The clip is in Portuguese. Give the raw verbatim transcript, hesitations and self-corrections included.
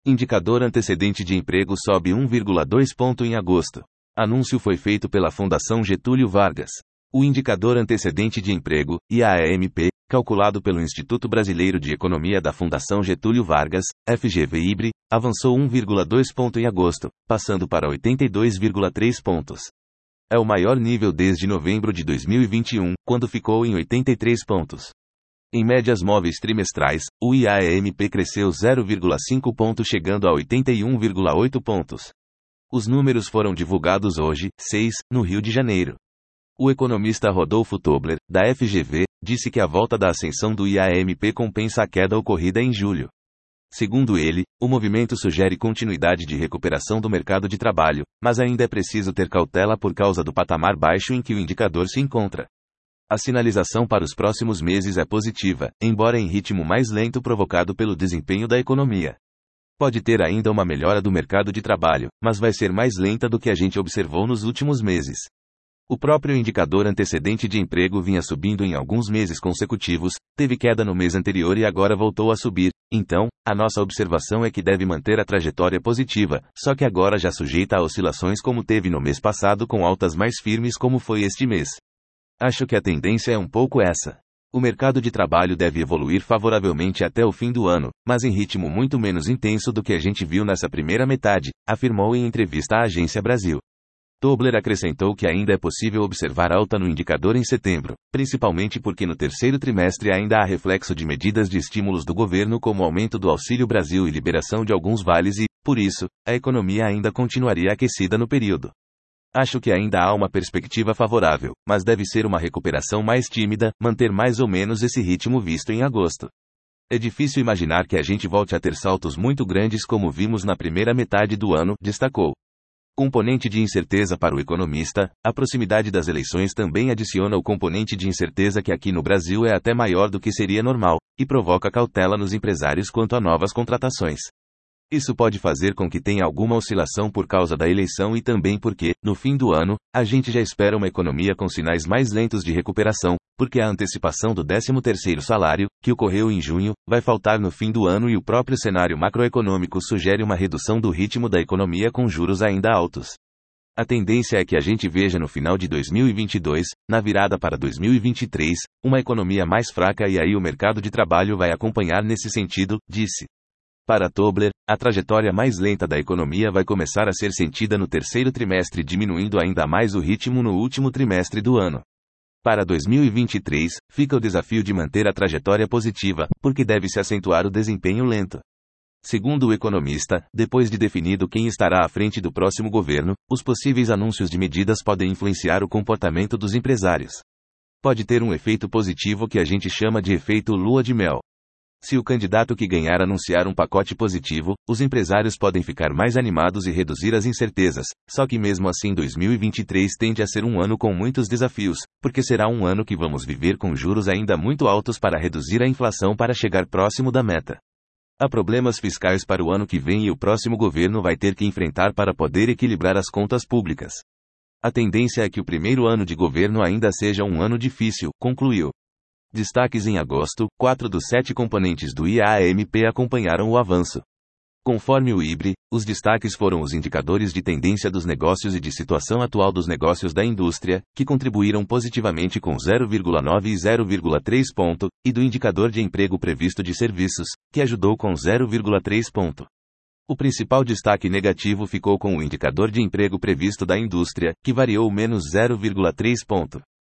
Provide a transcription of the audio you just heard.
Indicador antecedente de emprego sobe um vírgula dois ponto em agosto. Anúncio foi feito pela Fundação Getúlio Vargas. O indicador antecedente de emprego, I A M P, calculado pelo Instituto Brasileiro de Economia da Fundação Getúlio Vargas, F G V I B R E, avançou um vírgula dois ponto em agosto, passando para oitenta e dois vírgula três pontos. É o maior nível desde novembro de dois mil e vinte e um, quando ficou em oitenta e três pontos. Em médias móveis trimestrais, o I A M P cresceu zero vírgula cinco pontos, chegando a oitenta e um vírgula oito pontos. Os números foram divulgados hoje, seis, no Rio de Janeiro. O economista Rodolfo Tobler, da F G V, disse que a volta da ascensão do I A M P compensa a queda ocorrida em julho. Segundo ele, o movimento sugere continuidade de recuperação do mercado de trabalho, mas ainda é preciso ter cautela por causa do patamar baixo em que o indicador se encontra. A sinalização para os próximos meses é positiva, embora em ritmo mais lento provocado pelo desempenho da economia. Pode ter ainda uma melhora do mercado de trabalho, mas vai ser mais lenta do que a gente observou nos últimos meses. O próprio indicador antecedente de emprego vinha subindo em alguns meses consecutivos, teve queda no mês anterior e agora voltou a subir. Então, a nossa observação é que deve manter a trajetória positiva, só que agora já sujeita a oscilações como teve no mês passado, com altas mais firmes como foi este mês. Acho que a tendência é um pouco essa. O mercado de trabalho deve evoluir favoravelmente até o fim do ano, mas em ritmo muito menos intenso do que a gente viu nessa primeira metade, afirmou em entrevista à Agência Brasil. Tobler acrescentou que ainda é possível observar alta no indicador em setembro, principalmente porque no terceiro trimestre ainda há reflexo de medidas de estímulos do governo como aumento do Auxílio Brasil e liberação de alguns vales e, por isso, a economia ainda continuaria aquecida no período. Acho que ainda há uma perspectiva favorável, mas deve ser uma recuperação mais tímida, manter mais ou menos esse ritmo visto em agosto. É difícil imaginar que a gente volte a ter saltos muito grandes como vimos na primeira metade do ano, destacou. Componente de incerteza para o economista, a proximidade das eleições também adiciona o componente de incerteza que aqui no Brasil é até maior do que seria normal, e provoca cautela nos empresários quanto a novas contratações. Isso pode fazer com que tenha alguma oscilação por causa da eleição e também porque, no fim do ano, a gente já espera uma economia com sinais mais lentos de recuperação, porque a antecipação do décimo terceiro salário, que ocorreu em junho, vai faltar no fim do ano e o próprio cenário macroeconômico sugere uma redução do ritmo da economia com juros ainda altos. A tendência é que a gente veja no final de dois mil e vinte e dois, na virada para dois mil e vinte e três, uma economia mais fraca e aí o mercado de trabalho vai acompanhar nesse sentido, disse. Para Tobler, a trajetória mais lenta da economia vai começar a ser sentida no terceiro trimestre, diminuindo ainda mais o ritmo no último trimestre do ano. Para dois mil e vinte e três, fica o desafio de manter a trajetória positiva, porque deve se acentuar o desempenho lento. Segundo o economista, depois de definido quem estará à frente do próximo governo, os possíveis anúncios de medidas podem influenciar o comportamento dos empresários. Pode ter um efeito positivo que a gente chama de efeito lua de mel. Se o candidato que ganhar anunciar um pacote positivo, os empresários podem ficar mais animados e reduzir as incertezas, só que mesmo assim dois mil e vinte e três tende a ser um ano com muitos desafios, porque será um ano que vamos viver com juros ainda muito altos para reduzir a inflação para chegar próximo da meta. Há problemas fiscais para o ano que vem e o próximo governo vai ter que enfrentar para poder equilibrar as contas públicas. A tendência é que o primeiro ano de governo ainda seja um ano difícil, concluiu. Destaques em agosto, quatro dos sete componentes do I A M P acompanharam o avanço. Conforme o I B R E, os destaques foram os indicadores de tendência dos negócios e de situação atual dos negócios da indústria, que contribuíram positivamente com zero vírgula nove e zero vírgula três ponto, e do indicador de emprego previsto de serviços, que ajudou com zero vírgula três ponto. O principal destaque negativo ficou com o indicador de emprego previsto da indústria, que variou menos zero vírgula três ponto.